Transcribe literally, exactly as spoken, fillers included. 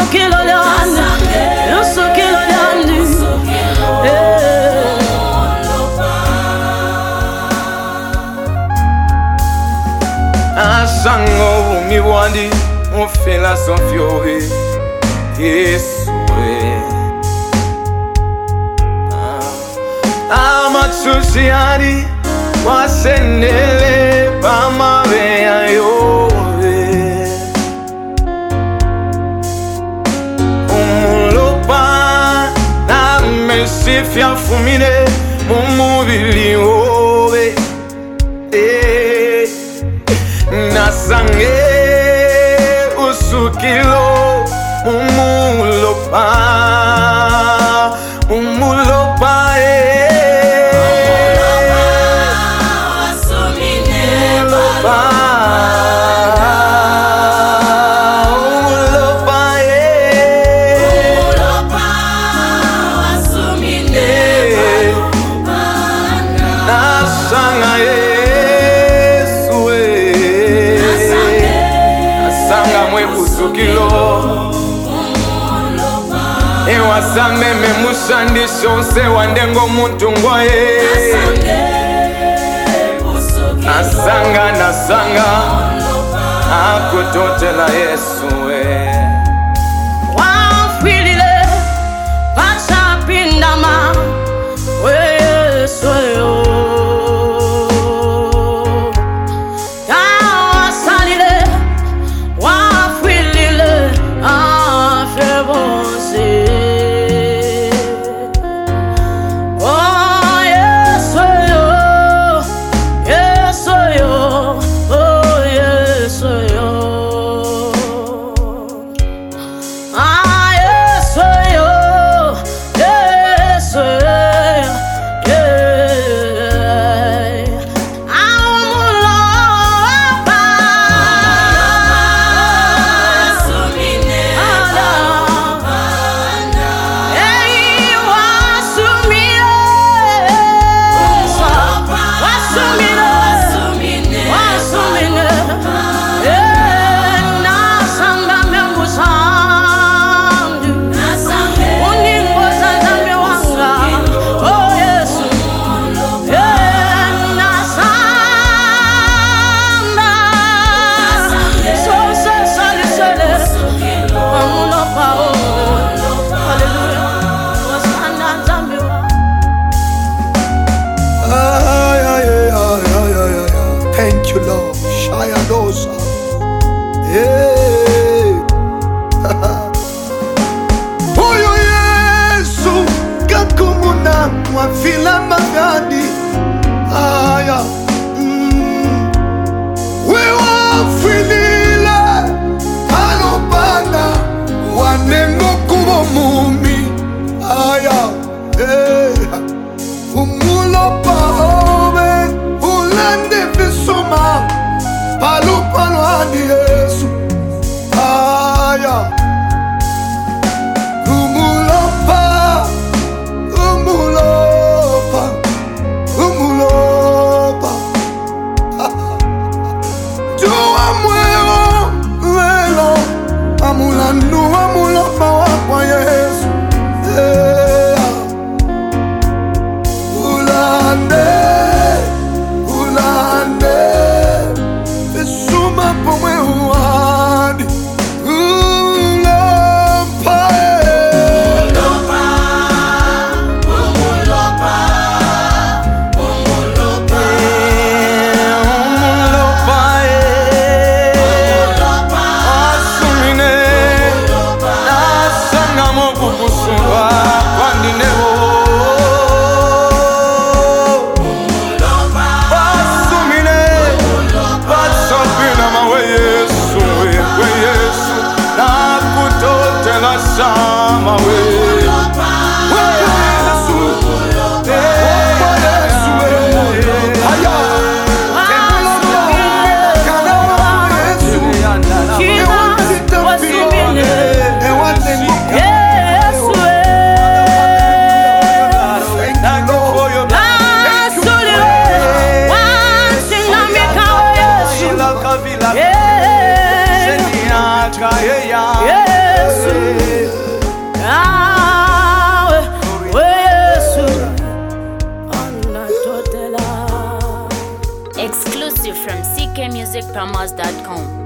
Usukilo lyandi, usukilo lyandi. Asango umi wandi ufela sonfyowe Yeswe Amatsushi ari wasenele pamawe ayowe Umulopa na mesifya fumine mumubili owe Nasange usukilo umulopa umulopa eh umulopa umulopa eh nasanga Yesu eh nasanga mwe usukilo Ewa same me mushandi shonse wandengo muntu ngwaye Nasanga nasanga akutotela Yesu we Wafwilile pacha pindama we Yesu yo Kawasalile wafwilile afebonse Oh Yesu yo Yesu yo Oh Yesu yo Ah Yesu yo Yesu yeah Amulopa Wasumine Hey wasumine Wasumine Wasumine Eh nasanga membusandu Uningo zazame wanga Oh Yesu Eh nasanga So se sali sele Amulopa oh Hallelujah Wasanda zambi wa Ay, ay, ay, ay, ay, ay, ay. Thank you, Lord. Shaya dosa. Hey. Oyo Yesu kakumuna mwafila magadi. Aya. Mm. We wafilile alopana wanengo kubo mumi. Aya. Hey. Umulopa ove ulande visoma palu palu adi Yesu aya umulopa umulopa umulopa jua mwero lelo amulandu amulopa wakwa Yesu yeah. Ulande, ulande, visuma pomwe uwadi. Ulopa, Umulopa Umulopa Umulopa umulopa eh Wasumine Nasanga mo kukusumba Kwandineo Wasumine Wasopina mawe Yesu k music promos dot com.